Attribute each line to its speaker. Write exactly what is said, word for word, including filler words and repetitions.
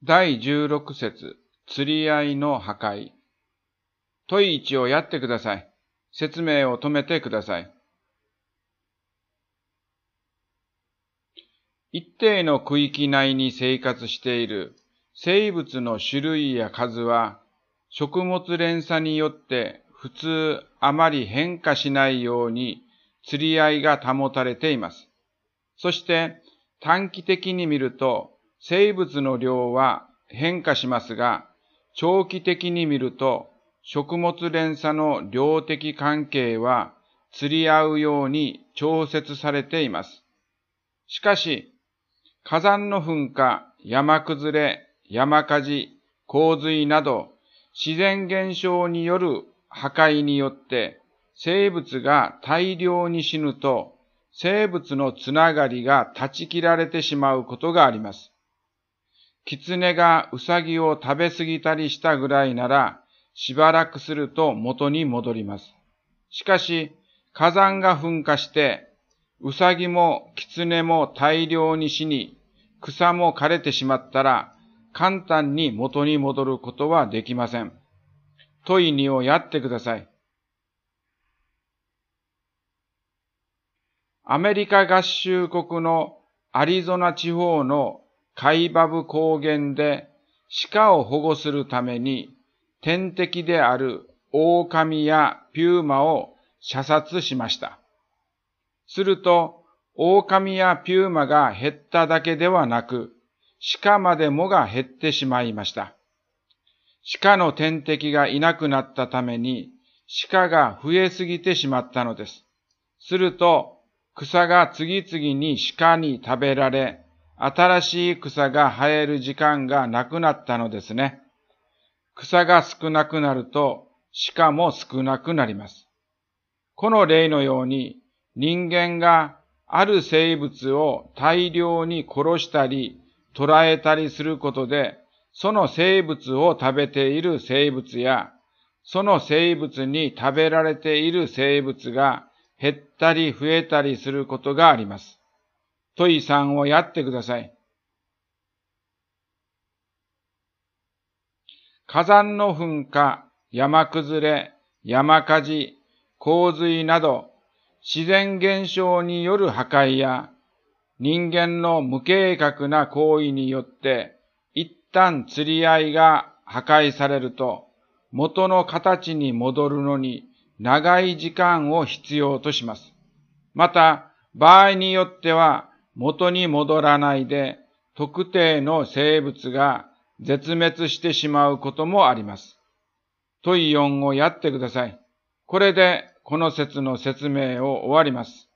Speaker 1: だいじゅうろく節、釣り合いの破壊。問いいちをやってください。説明を止めてください。一定の区域内に生活している生物の種類や数は、食物連鎖によって普通あまり変化しないように釣り合いが保たれています。そして短期的に見ると生物の量は変化しますが、長期的に見ると食物連鎖の量的関係は釣り合うように調節されています。しかし、火山の噴火、山崩れ、山火事、洪水など自然現象による破壊によって生物が大量に死ぬと、生物のつながりが断ち切られてしまうことがあります。狐がウサギを食べ過ぎたりしたぐらいなら、しばらくすると元に戻ります。しかし、火山が噴火して、ウサギも狐も大量に死に、草も枯れてしまったら、簡単に元に戻ることはできません。問いにをやってください。アメリカ合衆国のアリゾナ地方のカイバブ高原で鹿を保護するために天敵であるオオカミやピューマを射殺しました。すると、オオカミやピューマが減っただけではなく、鹿までもが減ってしまいました。鹿の天敵がいなくなったために、鹿が増えすぎてしまったのです。すると、草が次々に鹿に食べられ、新しい草が生える時間がなくなったのですね。草が少なくなると鹿も少なくなります。この例のように人間がある生物を大量に殺したり捕らえたりすることで、その生物を食べている生物やその生物に食べられている生物が減ったり増えたりすることがあります。問いさんをやってください。火山の噴火、山崩れ、山火事、洪水など自然現象による破壊や人間の無計画な行為によって一旦釣り合いが破壊されると元の形に戻るのに長い時間を必要とします。また場合によっては元に戻らないで特定の生物が絶滅してしまうこともあります。問いよんをやってください。これでこの説の説明を終わります。